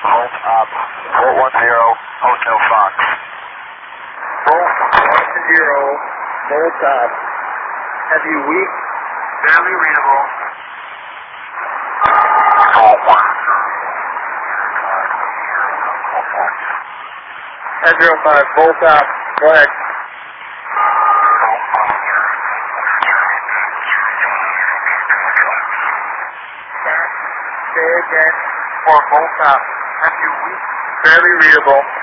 Volt up. Volt 10, Hotel Fox. Volt 10, Volt up. Heavy weak, barely readable. Volt 1. Head 05, Volt up. Go ahead. Say again for Volt up. Heavy weak, barely readable.